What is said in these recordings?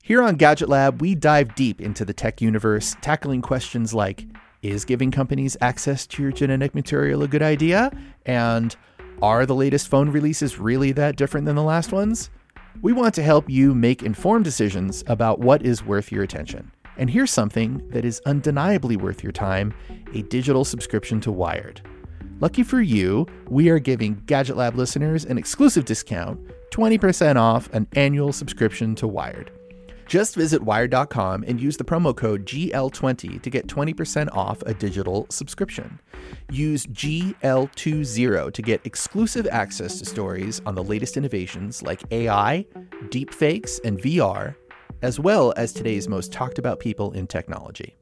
Here on Gadget Lab, we dive deep into the tech universe, tackling questions like, is giving companies access to your genetic material a good idea? And are the latest phone releases really that different than the last ones? We want to help you make informed decisions about what is worth your attention. And here's something that is undeniably worth your time, a digital subscription to Wired. Lucky for you, we are giving Gadget Lab listeners an exclusive discount, 20% off an annual subscription to Wired. Just visit Wired.com and use the promo code GL20 to get 20% off a digital subscription. Use GL20 to get exclusive access to stories on the latest innovations like AI, deepfakes, and VR, as well as today's most talked about people in technology.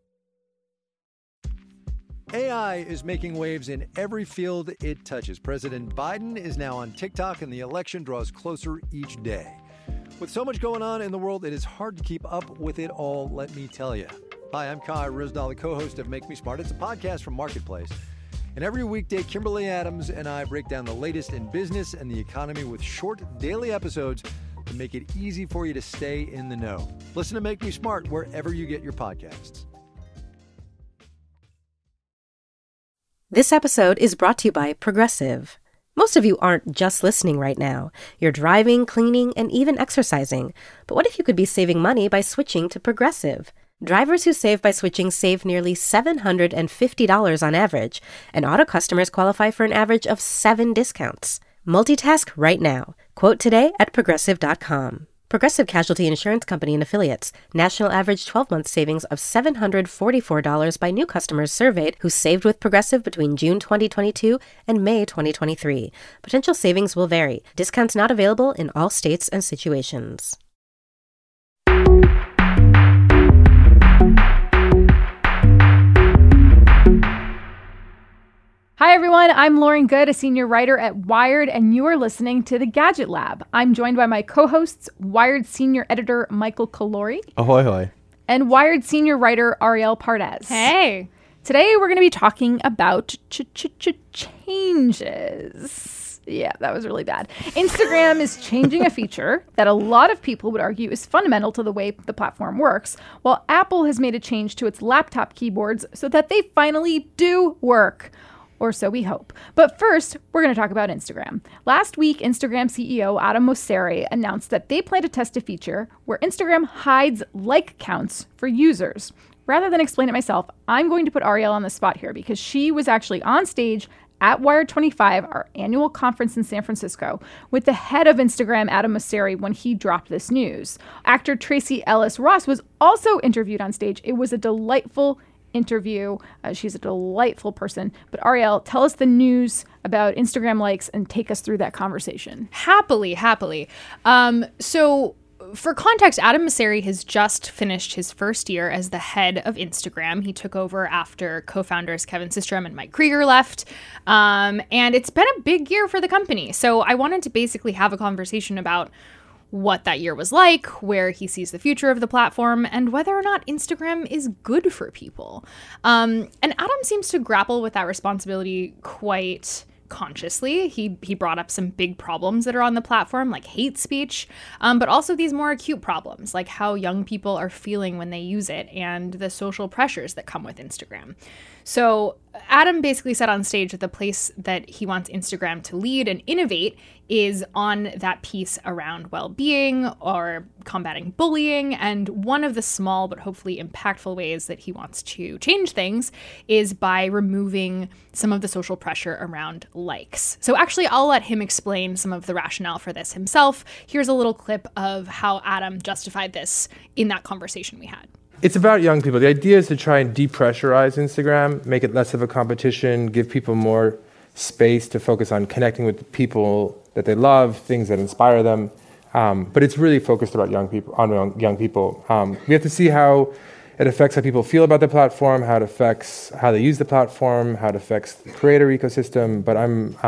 AI is making waves in every field it touches. President Biden is now on TikTok, and the election draws closer each day. With so much going on in the world, it is hard to keep up with it all, let me tell you. Hi, I'm Kai Ryssdal, the co-host of Make Me Smart. It's a podcast from Marketplace. And every weekday, Kimberly Adams and I break down the latest in business and the economy with short daily episodes that make it easy for you to stay in the know. Listen to Make Me Smart wherever you get your podcasts. This episode is brought to you by Progressive. Most of you aren't just listening right now. You're driving, cleaning, and even exercising. But what if you could be saving money by switching to Progressive? Drivers who save by switching save nearly $750 on average, and auto customers qualify for an average of 7 discounts. Multitask right now. Quote today at Progressive.com. Progressive Casualty Insurance Company and Affiliates. National average 12-month savings of $744 by new customers surveyed who saved with Progressive between June 2022 and May 2023. Potential savings will vary. Discounts not available in all states and situations. Hi, everyone. I'm Lauren Good, a senior writer at Wired, and you are listening to the Gadget Lab. I'm joined by my co-hosts, Wired senior editor Michael Calore. Ahoy, hoy. And Wired senior writer Arielle Pardes. Hey. Today, we're going to be talking about changes. Yeah, that was really bad. Instagram is changing a feature that a lot of people would argue is fundamental to the way the platform works, while Apple has made a change to its laptop keyboards so that they finally do work. Or so we hope. But first, we're going to talk about Instagram. Last week, Instagram CEO Adam Mosseri announced that they plan to test a feature where Instagram hides like counts for users. Rather than explain it myself, I'm going to put Arielle on the spot here because she was actually on stage at Wired 25, our annual conference in San Francisco, with the head of Instagram, Adam Mosseri, when he dropped this news. Actor Tracee Ellis Ross was also interviewed on stage. It was a delightful interview. She's a delightful person. But Arielle, tell us the news about Instagram likes and take us through that conversation. Happily. So for context, Adam Mosseri has just finished his first year as the head of Instagram. He took over after co-founders Kevin Systrom and Mike Krieger left. And it's been a big year for the company. So I wanted to basically have a conversation about what that year was like, where he sees the future of the platform, and whether or not Instagram is good for people. And Adam seems to grapple with that responsibility quite consciously. He brought up some big problems that are on the platform, like hate speech, but also these more acute problems, like how young people are feeling when they use it and the social pressures that come with Instagram. So Adam basically said on stage that the place that he wants Instagram to lead and innovate is on that piece around well-being or combating bullying. And one of the small but hopefully impactful ways that he wants to change things is by removing some of the social pressure around likes. So actually, I'll let him explain some of the rationale for this himself. Here's a little clip of how Adam justified this in that conversation we had. It's about young people. The idea is to try and depressurize Instagram, make it less of a competition, give people more space to focus on connecting with people that they love, things that inspire them. But it's really focused about young people. We have to see how it affects how people feel about the platform, how it affects how they use the platform, how it affects the creator ecosystem. But I'm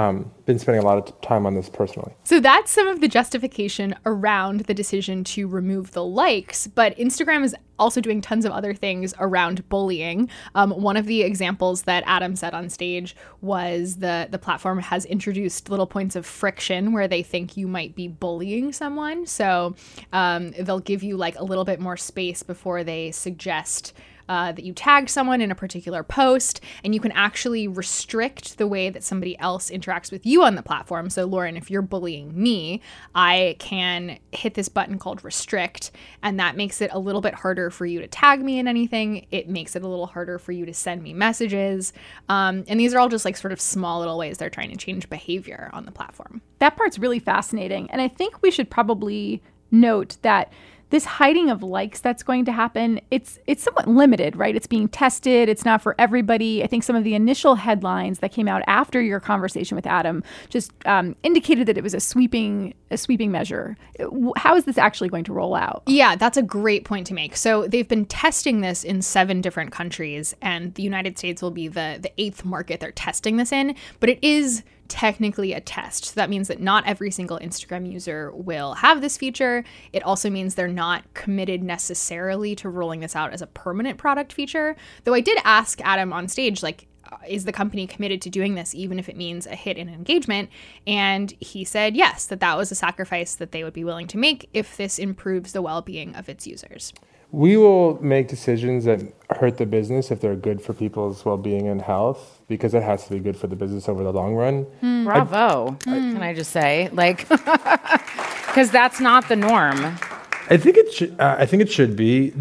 been spending a lot of time on this personally. So that's some of the justification around the decision to remove the likes, but Instagram is also doing tons of other things around bullying. One of the examples that Adam said on stage was the platform has introduced little points of friction where they think you might be bullying someone. So they'll give you like a little bit more space before they suggest that you tag someone in a particular post, and you can actually restrict the way that somebody else interacts with you on the platform. So Lauren, if you're bullying me, I can hit this button called restrict, and that makes it a little bit harder for you to tag me in anything. It makes it a little harder for you to send me messages. And these are all just like sort of small little ways they're trying to change behavior on the platform. That part's really fascinating. And I think we should probably note that this hiding of likes that's going to happen, it's somewhat limited, right? It's being tested. It's not for everybody. I think some of the initial headlines that came out after your conversation with Adam just indicated that it was a sweeping measure. How is this actually going to roll out? Yeah, that's a great point to make. So they've been testing this in 7 different countries, and the United States will be the 8th market they're testing this in, but it is technically a test. So that means that not every single Instagram user will have this feature. It also means they're not committed necessarily to rolling this out as a permanent product feature. Though I did ask Adam on stage, like, is the company committed to doing this even if it means a hit in engagement? And he said yes, that was a sacrifice that they would be willing to make if this improves the well-being of its users. We will make decisions that hurt the business if they're good for people's well-being and health, because it has to be good for the business over the long run. Bravo. Can I just say, like, because that's not the norm. I think it should be.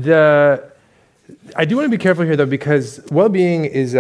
I do want to be careful here, though, because well-being is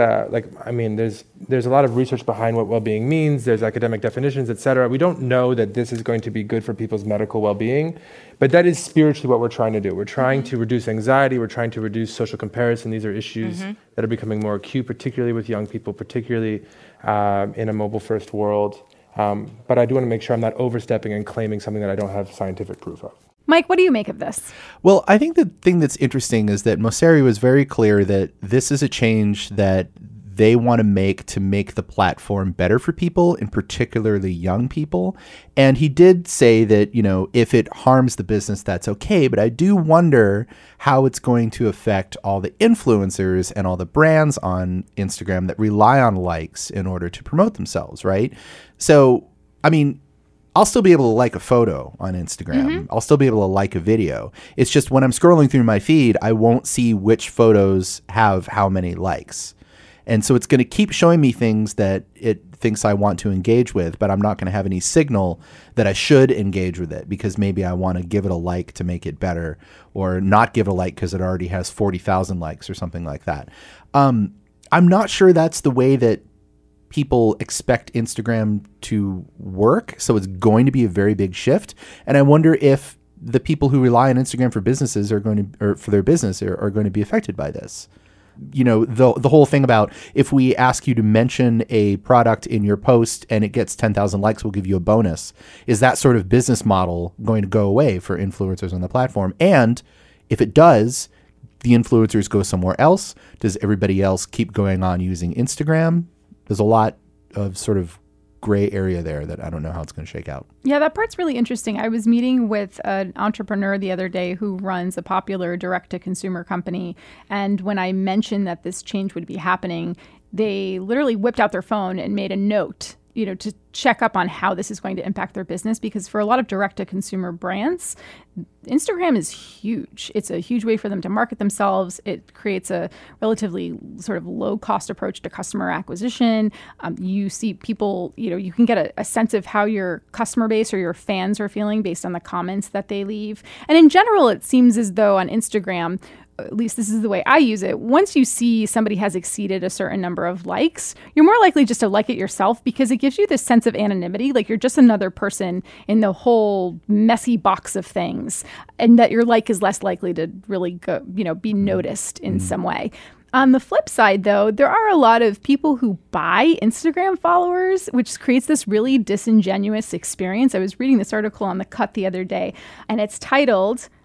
there's a lot of research behind what well-being means. There's academic definitions, et cetera. We don't know that this is going to be good for people's medical well-being, but that is spiritually what we're trying to do. We're trying to reduce anxiety. We're trying to reduce social comparison. These are issues that are becoming more acute, particularly with young people, particularly in a mobile-first world. But I do want to make sure I'm not overstepping and claiming something that I don't have scientific proof of. Mike, what do you make of this? Well, I think the thing that's interesting is that Mosseri was very clear that this is a change that they want to make the platform better for people, and particularly young people. And he did say that, if it harms the business, that's okay. But I do wonder how it's going to affect all the influencers and all the brands on Instagram that rely on likes in order to promote themselves, right? So, I mean, I'll still be able to like a photo on Instagram. I'll still be able to like a video. It's just when I'm scrolling through my feed, I won't see which photos have how many likes. And so it's going to keep showing me things that it thinks I want to engage with, but I'm not going to have any signal that I should engage with it because maybe I want to give it a like to make it better, or not give it a like because it already has 40,000 likes or something like that. I'm not sure that's the way that people expect Instagram to work. So it's going to be a very big shift. And I wonder if the people who rely on Instagram for businesses are going to, or for their business are going to be affected by this. The whole thing about if we ask you to mention a product in your post and it gets 10,000 likes, we'll give you a bonus. Is that sort of business model going to go away for influencers on the platform? And if it does, the influencers go somewhere else. Does everybody else keep going on using Instagram? There's a lot of sort of gray area there that I don't know how it's going to shake out. Yeah, that part's really interesting. I was meeting with an entrepreneur the other day who runs a popular direct-to-consumer company. And when I mentioned that this change would be happening, they literally whipped out their phone and made a note, to check up on how this is going to impact their business. Because for a lot of direct-to-consumer brands, Instagram is huge. It's a huge way for them to market themselves. It creates a relatively sort of low-cost approach to customer acquisition. You see people, you can get a sense of how your customer base or your fans are feeling based on the comments that they leave. And in general, it seems as though on Instagram, at least this is the way I use it, once you see somebody has exceeded a certain number of likes, you're more likely just to like it yourself because it gives you this sense of anonymity, like you're just another person in the whole messy box of things, and that your like is less likely to really go, be noticed in some way. On the flip side, though, there are a lot of people who buy Instagram followers, which creates this really disingenuous experience. I was reading this article on The Cut the other day, and it's titled,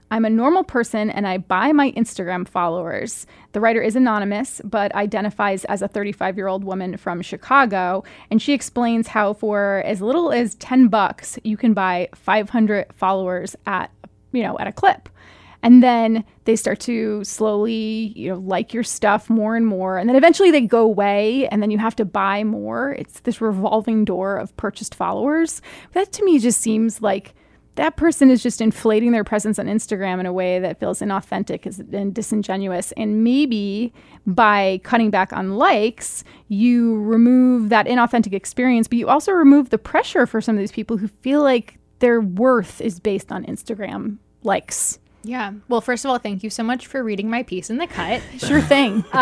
I'm a normal person and I buy my Instagram followers. The writer is anonymous, but identifies as a 35-year-old woman from Chicago. And she explains how for as little as $10, you can buy 500 followers at a clip. And then they start to slowly, like your stuff more and more. And then eventually they go away and then you have to buy more. It's this revolving door of purchased followers. That to me just seems like that person is just inflating their presence on Instagram in a way that feels inauthentic and disingenuous. And maybe by cutting back on likes, you remove that inauthentic experience, but you also remove the pressure for some of these people who feel like their worth is based on Instagram likes. Yeah. Well, first of all, thank you so much for reading my piece in The Cut. Sure thing. No,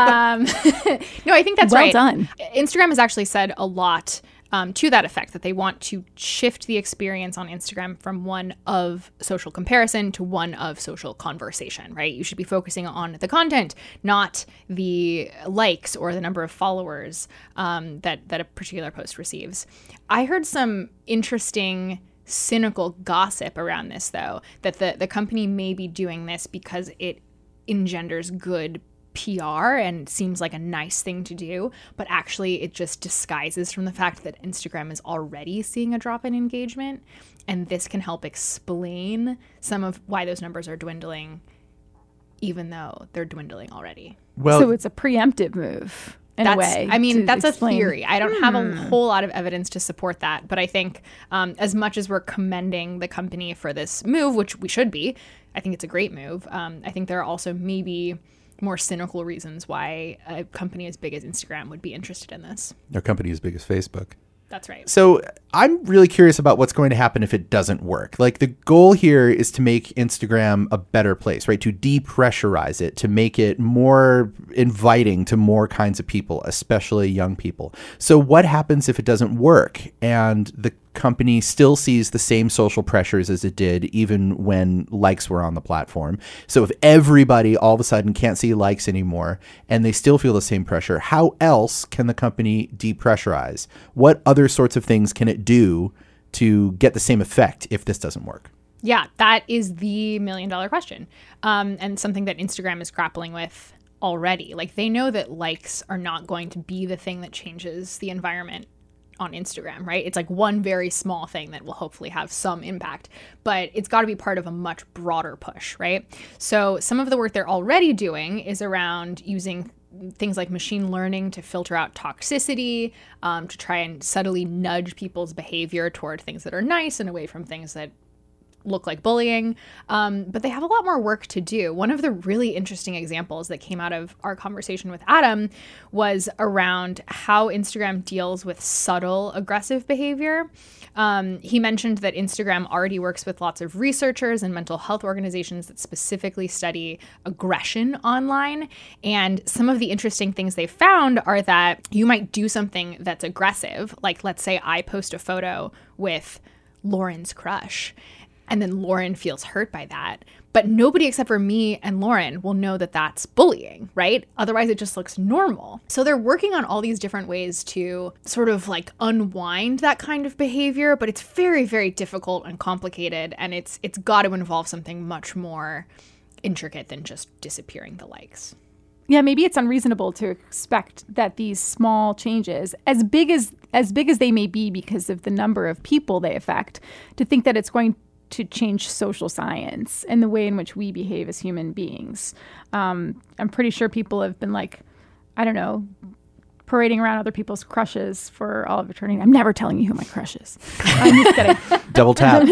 I think that's right. Well done. Instagram has actually said a lot to that effect, that they want to shift the experience on Instagram from one of social comparison to one of social conversation, right? You should be focusing on the content, not the likes or the number of followers that a particular post receives. I heard some interesting cynical gossip around this, though, that the company may be doing this because it engenders good PR and seems like a nice thing to do, but actually it just disguises from the fact that Instagram is already seeing a drop in engagement, and this can help explain some of why those numbers are dwindling, even though they're dwindling already. Well, so it's a preemptive move in a way. I mean, that's explain. A theory. I don't have a whole lot of evidence to support that, but I think as much as we're commending the company for this move, which we should be, I think it's a great move. I think there are also maybe more cynical reasons why a company as big as Instagram would be interested in this. A company as big as Facebook. That's right. So I'm really curious about what's going to happen if it doesn't work. Like, the goal here is to make Instagram a better place, right? To depressurize it, to make it more inviting to more kinds of people, especially young people. So what happens if it doesn't work and the company still sees the same social pressures as it did even when likes were on the platform? So if everybody all of a sudden can't see likes anymore and they still feel the same pressure, how else can the company depressurize? What other sorts of things can it do to get the same effect if this doesn't work? Yeah, that is the $1 million question, and something that Instagram is grappling with already. Like, they know that likes are not going to be the thing that changes the environment on Instagram, right? It's like one very small thing that will hopefully have some impact, but it's got to be part of a much broader push, right? So some of the work they're already doing is around using things like machine learning to filter out toxicity, to try and subtly nudge people's behavior toward things that are nice and away from things that look like bullying. But they have a lot more work to do. One of the really interesting examples that came out of our conversation with Adam was around how Instagram deals with subtle aggressive behavior. He mentioned that Instagram already works with lots of researchers and mental health organizations that specifically study aggression online. And some of the interesting things they found are that you might do something that's aggressive. Like, let's say I post a photo with Lauren's crush, and then Lauren feels hurt by that. But nobody except for me and Lauren will know that that's bullying, right? Otherwise, it just looks normal. So they're working on all these different ways to sort of like unwind that kind of behavior, but it's very, very difficult and complicated, and it's got to involve something much more intricate than just disappearing the likes. Yeah, maybe it's unreasonable to expect that these small changes, as big as they may be because of the number of people they affect, to think that it's going to change social science and the way in which we behave as human beings. I'm pretty sure people have been like, I don't know, parading around other people's crushes for all of eternity. I'm never telling you who my crush is. I'm just kidding. Double tap.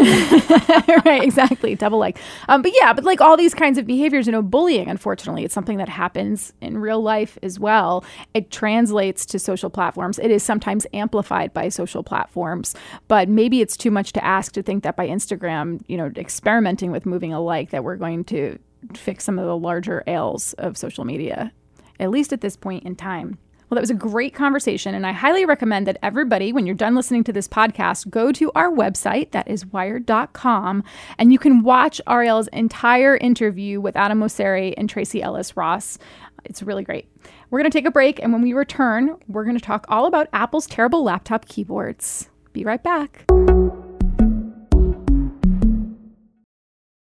Right, exactly. Double like. But like all these kinds of behaviors, bullying, unfortunately, it's something that happens in real life as well. It translates to social platforms. It is sometimes amplified by social platforms, but maybe it's too much to ask to think that by Instagram, experimenting with moving a like, that we're going to fix some of the larger ails of social media, at least at this point in time. Well, that was a great conversation, and I highly recommend that everybody, when you're done listening to this podcast, go to our website, that is wired.com, and you can watch Ariel's entire interview with Adam Mosseri and Tracee Ellis Ross. It's really great. We're going to take a break, and when we return, we're going to talk all about Apple's terrible laptop keyboards. Be right back.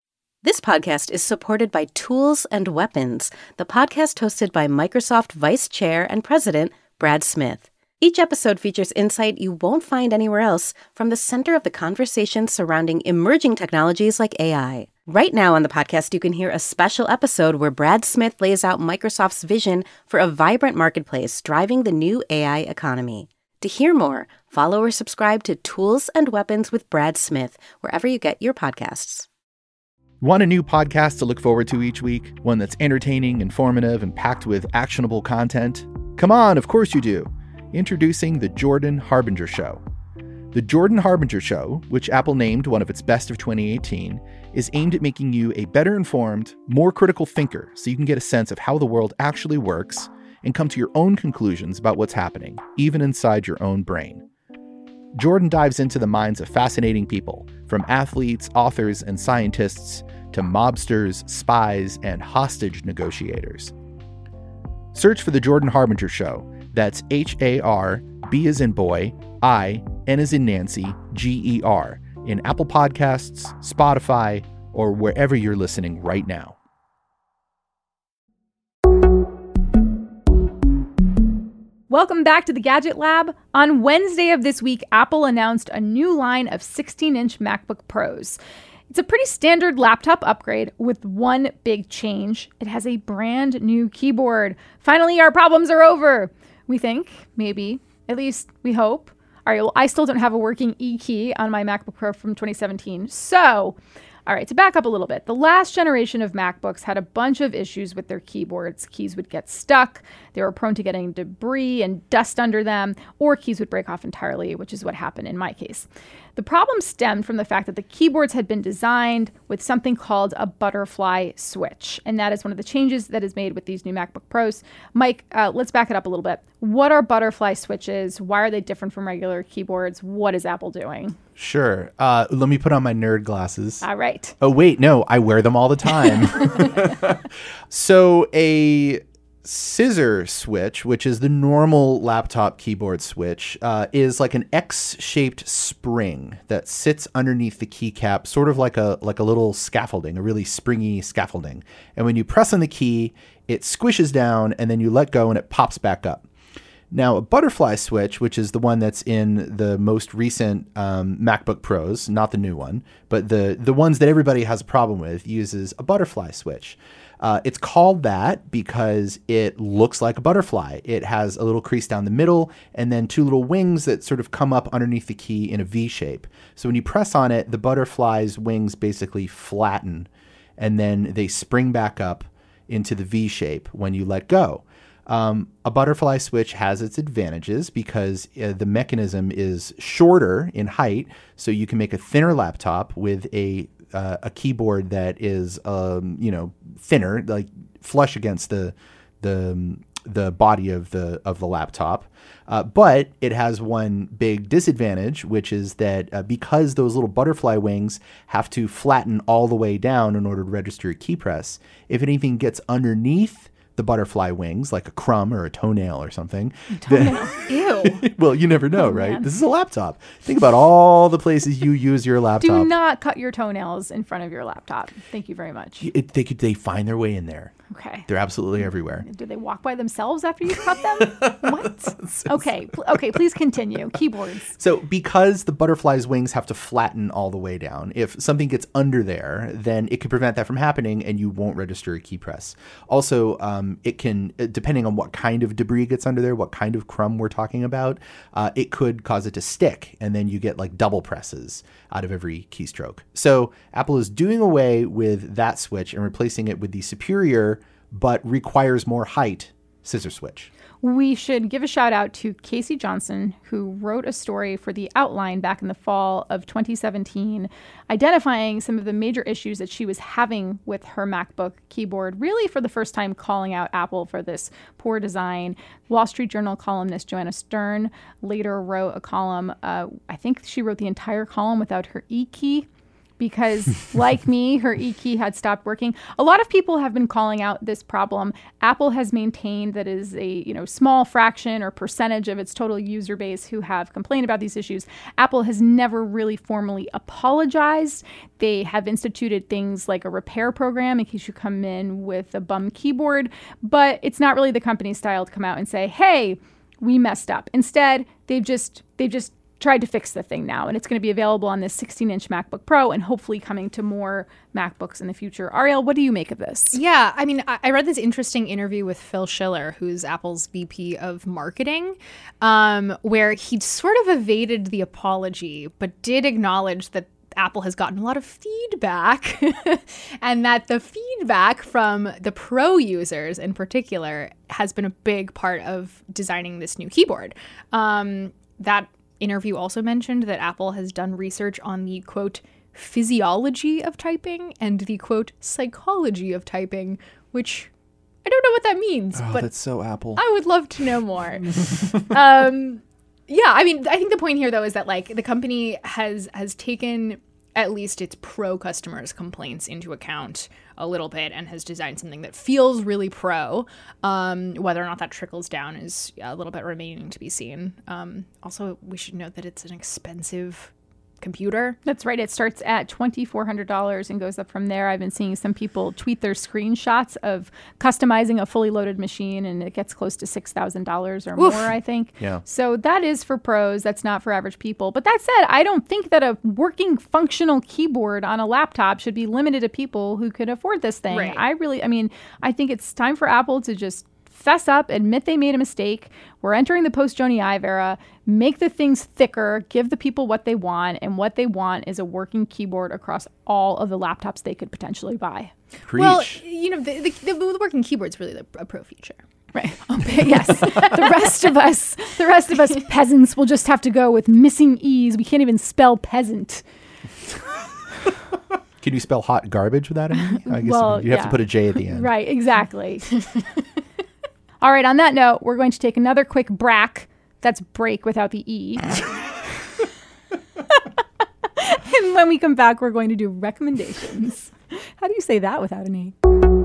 This podcast is supported by Tools and Weapons, the podcast hosted by Microsoft Vice Chair and President Brad Smith. Each episode features insight you won't find anywhere else from the center of the conversation surrounding emerging technologies like AI. Right now on the podcast, you can hear a special episode where Brad Smith lays out Microsoft's vision for a vibrant marketplace driving the new AI economy. To hear more, follow or subscribe to Tools and Weapons with Brad Smith wherever you get your podcasts. Want a new podcast to look forward to each week? One that's entertaining, informative, and packed with actionable content? Come on, of course you do. Introducing The Jordan Harbinger Show. The Jordan Harbinger Show, which Apple named one of its best of 2018, is aimed at making you a better informed, more critical thinker so you can get a sense of how the world actually works and come to your own conclusions about what's happening, even inside your own brain. Jordan dives into the minds of fascinating people, from athletes, authors, and scientists to mobsters, spies, and hostage negotiators. Search for The Jordan Harbinger Show. That's H-A-R-B as in boy, I, N as in Nancy, G-E-R, in Apple Podcasts, Spotify, or wherever you're listening right now. Welcome back to the Gadget Lab. On Wednesday of this week, Apple announced a new line of 16-inch MacBook Pros. It's a pretty standard laptop upgrade with one big change. It has a brand new keyboard. Finally, our problems are over. We think, maybe, at least we hope. All right, well, I still don't have a working E-key on my MacBook Pro from 2017. So, all right, to back up a little bit, the last generation of MacBooks had a bunch of issues with their keyboards. Keys would get stuck, they were prone to getting debris and dust under them, or keys would break off entirely, which is what happened in my case. The problem stemmed from the fact that the keyboards had been designed with something called a butterfly switch, and that is one of the changes that is made with these new MacBook Pros. Mike, let's back it up a little bit. What are butterfly switches? Why are they different from regular keyboards? What is Apple doing? Sure. Let me put on my nerd glasses. All right. Oh, wait, no, I wear them all the time. So a scissor switch, which is the normal laptop keyboard switch, is like an X-shaped spring that sits underneath the keycap, sort of like a little scaffolding, a really springy scaffolding. And when you press on the key, it squishes down, and then you let go, and it pops back up. Now, a butterfly switch, which is the one that's in the most recent MacBook Pros, not the new one, but the ones that everybody has a problem with, uses a butterfly switch. It's called that because it looks like a butterfly. It has a little crease down the middle and then two little wings that sort of come up underneath the key in a V shape. So when you press on it, the butterfly's wings basically flatten and then they spring back up into the V shape when you let go. A butterfly switch has its advantages because the mechanism is shorter in height, so you can make a thinner laptop with a keyboard that is thinner, like flush against the body of the laptop. But it has one big disadvantage, which is that because those little butterfly wings have to flatten all the way down in order to register a key press, if anything gets underneath the butterfly wings, like a crumb or a toenail or something. Ew. Well, you never know, right? Man. This is a laptop. Think about all the places you use your laptop. Do not cut your toenails in front of your laptop. Thank you very much. They find their way in there. Okay. They're absolutely everywhere. Do they walk by themselves after you cut them? What? Okay, please continue. Keyboards. So because the butterfly's wings have to flatten all the way down, if something gets under there, then it can prevent that from happening and you won't register a key press. Also, it can, depending on what kind of debris gets under there, what kind of crumb we're talking about, it could cause it to stick, and then you get like double presses out of every keystroke. So Apple is doing away with that switch and replacing it with the superior but requires more height scissor switch. We should give a shout out to Casey Johnson, who wrote a story for The Outline back in the fall of 2017, identifying some of the major issues that she was having with her MacBook keyboard, really for the first time calling out Apple for this poor design. Wall Street Journal columnist Joanna Stern later wrote a column. I think she wrote the entire column without her E key, because like me, her E-key had stopped working. A lot of people have been calling out this problem. Apple has maintained that is a small fraction or percentage of its total user base who have complained about these issues. Apple has never really formally apologized. They have instituted things like a repair program in case you come in with a bum keyboard, but it's not really the company's style to come out and say, hey, we messed up. Instead, they've just tried to fix the thing now, and it's going to be available on this 16-inch MacBook Pro and hopefully coming to more MacBooks in the future. Ariel, what do you make of this? Yeah, I mean, I read this interesting interview with Phil Schiller, who's Apple's VP of marketing, where he sort of evaded the apology, but did acknowledge that Apple has gotten a lot of feedback and that the feedback from the pro users in particular has been a big part of designing this new keyboard. That interview also mentioned that Apple has done research on the, quote, physiology of typing and the, quote, psychology of typing, which I don't know what that means. Oh, but that's so Apple. I would love to know more. Yeah, I mean, I think the point here, though, is that, like, the company has taken at least its pro customers' complaints into account a little bit and has designed something that feels really pro. Whether or not that trickles down is a little bit remaining to be seen. Also, we should note that it's an expensive computer. That's right. It starts at $2,400 and goes up from there. I've been seeing some people tweet their screenshots of customizing a fully loaded machine, and it gets close to $6,000 or more, I think. Yeah. So that is for pros. That's not for average people. But that said, I don't think that a working functional keyboard on a laptop should be limited to people who could afford this thing. Right. I think it's time for Apple to just fess up, admit they made a mistake. We're entering the post-Jony Ive era. Make the things thicker, give the people what they want, and what they want is a working keyboard across all of the laptops they could potentially buy. Preach. Well, the working keyboard's really a pro feature. Right. Okay, yes. The rest of us peasants will just have to go with missing E's. We can't even spell peasant. Can you spell hot garbage without an E? I guess Well, you have to yeah. put a J at the end. Right, exactly. All right, on that note, we're going to take another quick break. That's break without the E. And when we come back, we're going to do recommendations. How do you say that without an E?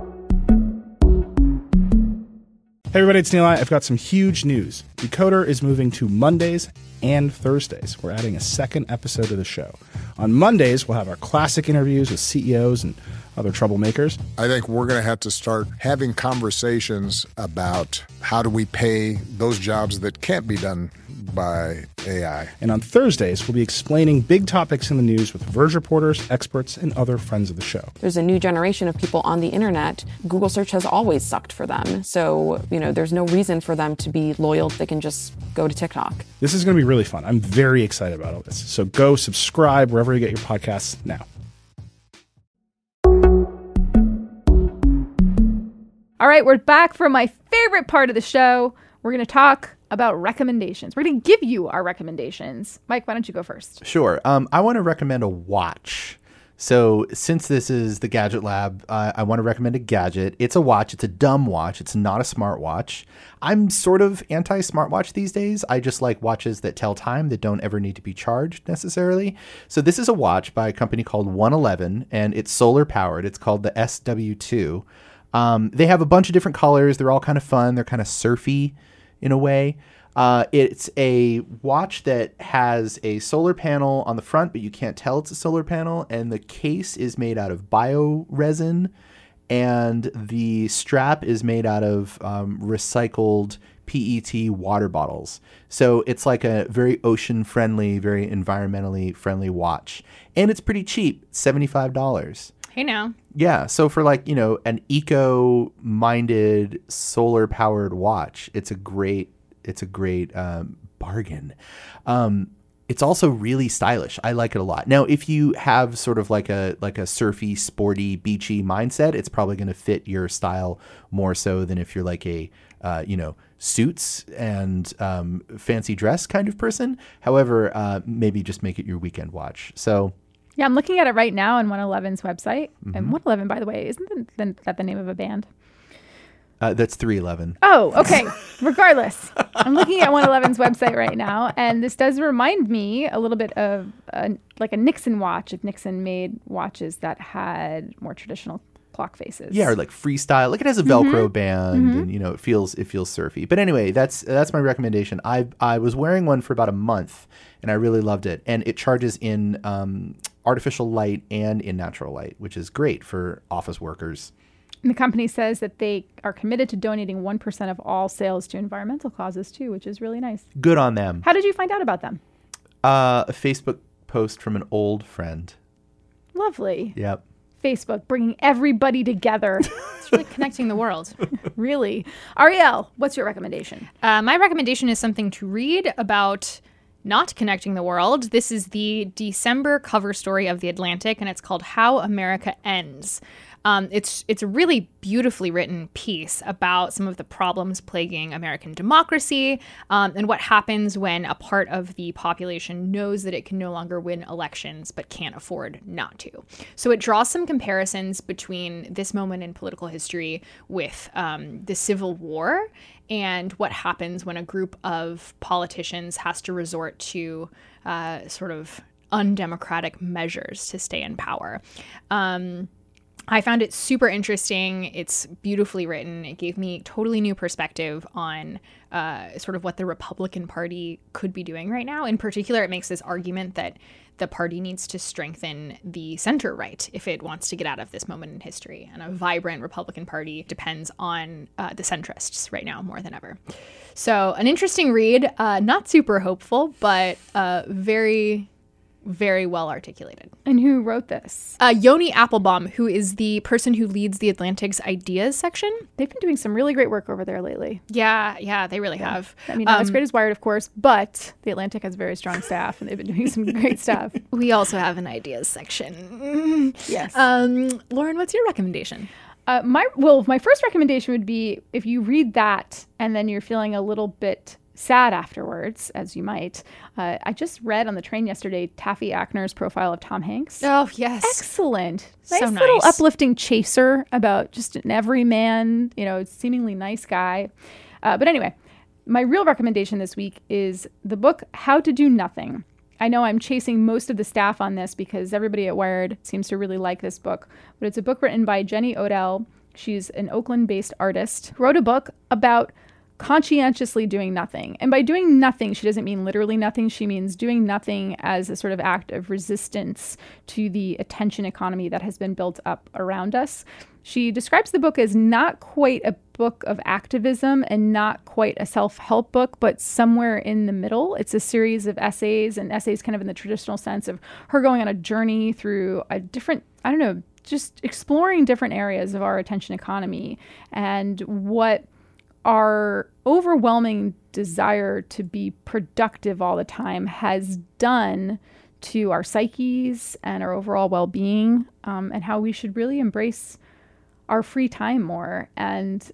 Hey everybody, it's Neil. I've got some huge news. Decoder is moving to Mondays and Thursdays. We're adding a second episode of the show. On Mondays, we'll have our classic interviews with CEOs and other troublemakers. I think we're going to have to start having conversations about how do we pay those jobs that can't be done by AI. And on Thursdays, we'll be explaining big topics in the news with Verge reporters, experts, and other friends of the show. There's a new generation of people on the internet. Google search has always sucked for them. So, there's no reason for them to be loyal. They can just go to TikTok. This is going to be really fun. I'm very excited about all this. So go subscribe wherever you get your podcasts now. All right, we're back for my favorite part of the show. We're going to talk about recommendations. We're going to give you our recommendations. Mike, why don't you go first? Sure. I want to recommend a watch. So since this is the Gadget Lab, I want to recommend a gadget. It's a watch. It's a dumb watch. It's not a smartwatch. I'm sort of anti-smartwatch these days. I just like watches that tell time that don't ever need to be charged necessarily. So this is a watch by a company called 111, and it's solar powered. It's called the SW2. They have a bunch of different colors. They're all kind of fun. They're kind of surfy in a way. It's a watch that has a solar panel on the front, but you can't tell it's a solar panel. And the case is made out of bioresin, and the strap is made out of recycled PET water bottles. So it's like a very ocean-friendly, very environmentally friendly watch. And it's pretty cheap, $75. Hey now. Yeah, so for an eco-minded solar-powered watch, it's a great bargain. It's also really stylish. I like it a lot. Now, if you have sort of like a surfy, sporty, beachy mindset, it's probably going to fit your style more so than if you're like a suits and fancy dress kind of person. However, maybe just make it your weekend watch. So. Yeah, I'm looking at it right now on 111's website. Mm-hmm. And 111, by the way, isn't that the name of a band? That's 311. Oh, okay. Regardless, I'm looking at 111's website right now, and this does remind me a little bit of like a Nixon watch, if Nixon made watches that had more traditional clock faces. Yeah, or like freestyle. Like it has a Velcro band, and it feels surfy. But anyway, that's my recommendation. I was wearing one for about a month, and I really loved it. And it charges in artificial light and in natural light, which is great for office workers. And the company says that they are committed to donating 1% of all sales to environmental causes too, which is really nice. Good on them. How did you find out about them? A Facebook post from an old friend. Lovely. Yep. Facebook, bringing everybody together. It's really connecting the world. Really. Ariel, what's your recommendation? My recommendation is something to read about not connecting the world. This is the December cover story of The Atlantic, and it's called How America Ends. It's a really beautifully written piece about some of the problems plaguing American democracy and what happens when a part of the population knows that it can no longer win elections but can't afford not to. So it draws some comparisons between this moment in political history with the Civil War and what happens when a group of politicians has to resort to sort of undemocratic measures to stay in power. I found it super interesting. It's beautifully written. It gave me totally new perspective on sort of what the Republican Party could be doing right now. In particular, it makes this argument that the party needs to strengthen the center right if it wants to get out of this moment in history. And a vibrant Republican Party depends on the centrists right now more than ever. So an interesting read, not super hopeful, but very very well articulated. And who wrote this? Yoni Applebaum, who is the person who leads the Atlantic's ideas section. They've been doing some really great work over there lately. Yeah, they really have. I mean, not as great as Wired, of course, but the Atlantic has very strong staff, and they've been doing some great stuff. We also have an ideas section. Yes. Lauren, what's your recommendation? My first recommendation would be if you read that and then you're feeling a little bit sad afterwards, as you might. I just read on the train yesterday Taffy Ackner's profile of Tom Hanks. Oh, yes. Excellent. So nice little nice. uplifting chaser about just an everyman, seemingly nice guy. But anyway, my real recommendation this week is the book How to Do Nothing. I know I'm chasing most of the staff on this because everybody at Wired seems to really like this book, but it's a book written by Jenny Odell. She's an Oakland-based artist who wrote a book about conscientiously doing nothing. And by doing nothing, she doesn't mean literally nothing. She means doing nothing as a sort of act of resistance to the attention economy that has been built up around us. She describes the book as not quite a book of activism and not quite a self-help book, but somewhere in the middle. It's a series of essays, and essays kind of in the traditional sense of her going on a journey through a different, just exploring different areas of our attention economy and what our overwhelming desire to be productive all the time has done to our psyches and our overall well-being, and how we should really embrace our free time more and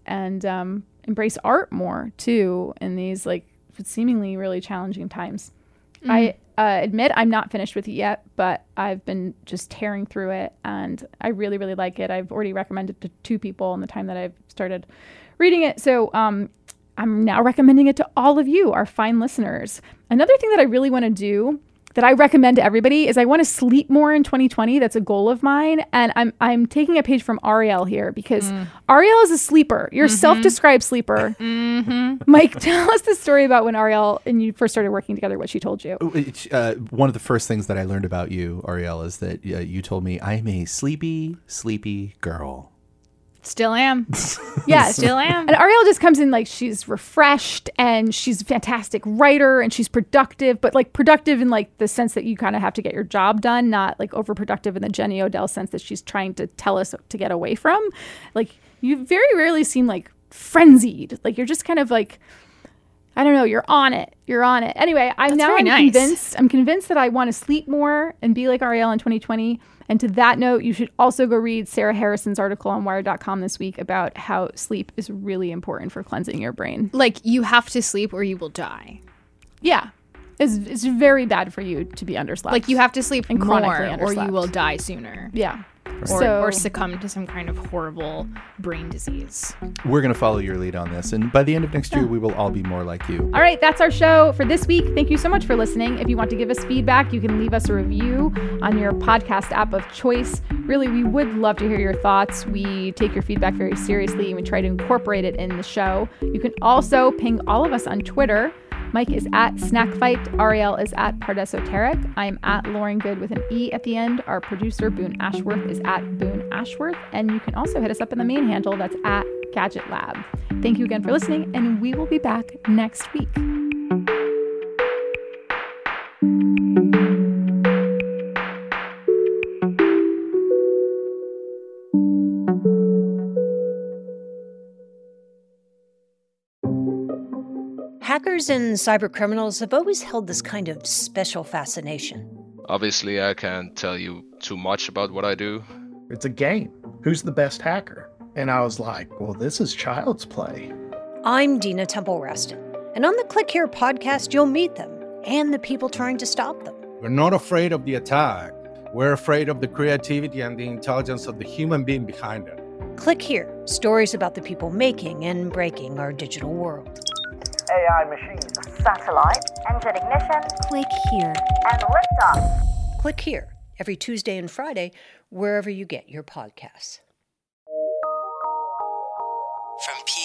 embrace art more too in these seemingly really challenging times. I admit I'm not finished with it yet, but I've been just tearing through it and I really, really like it. I've already recommended it to 2 people in the time that I've started reading it. So I'm now recommending it to all of you, our fine listeners. Another thing that I really want to do that I recommend to everybody is I want to sleep more in 2020. That's a goal of mine. And I'm taking a page from Ariel here because Ariel is a sleeper. You're a self-described sleeper. Mike, tell us the story about when Ariel and you first started working together, what she told you. One of the first things that I learned about you, Ariel, is that you told me I'm a sleepy, sleepy girl. Still am. Yes. Still am. And Ariel just comes in like she's refreshed and she's a fantastic writer and she's productive, but productive in the sense that you kind of have to get your job done, not overproductive in the Jenny Odell sense that she's trying to tell us to get away from. You very rarely seem frenzied. You're just kind of I don't know, you're on it. Anyway, I'm convinced that I want to sleep more and be like Ariel in 2020. And to that note, you should also go read Sarah Harrison's article on Wired.com this week about how sleep is really important for cleansing your brain. You have to sleep or you will die. Yeah. It's very bad for you to be underslept. You have to sleep and more chronically underslept. or you will die sooner. Yeah. or succumb to some kind of horrible brain disease. We're going to follow your lead on this. And by the end of next year, we will all be more like you. All right, that's our show for this week. Thank you so much for listening. If you want to give us feedback, you can leave us a review on your podcast app of choice. Really, we would love to hear your thoughts. We take your feedback very seriously and we try to incorporate it in the show. You can also ping all of us on Twitter. Mike is at SnackFight. Ariel is at Pardesoteric. I'm at Lauren Good with an E at the end. Our producer, Boone Ashworth, is at Boone Ashworth. And you can also hit us up in the main handle that's at Gadget Lab. Thank you again for listening, and we will be back next week. Hackers and cybercriminals have always held this kind of special fascination. Obviously, I can't tell you too much about what I do. It's a game. Who's the best hacker? And I was like, well, this is child's play. I'm Dina Temple-Raston, and on the Click Here podcast, you'll meet them and the people trying to stop them. We're not afraid of the attack. We're afraid of the creativity and the intelligence of the human being behind it. Click Here, stories about the people making and breaking our digital world. AI machines. Satellite. Engine ignition. Click Here. And liftoff. Click Here, every Tuesday and Friday, wherever you get your podcasts. From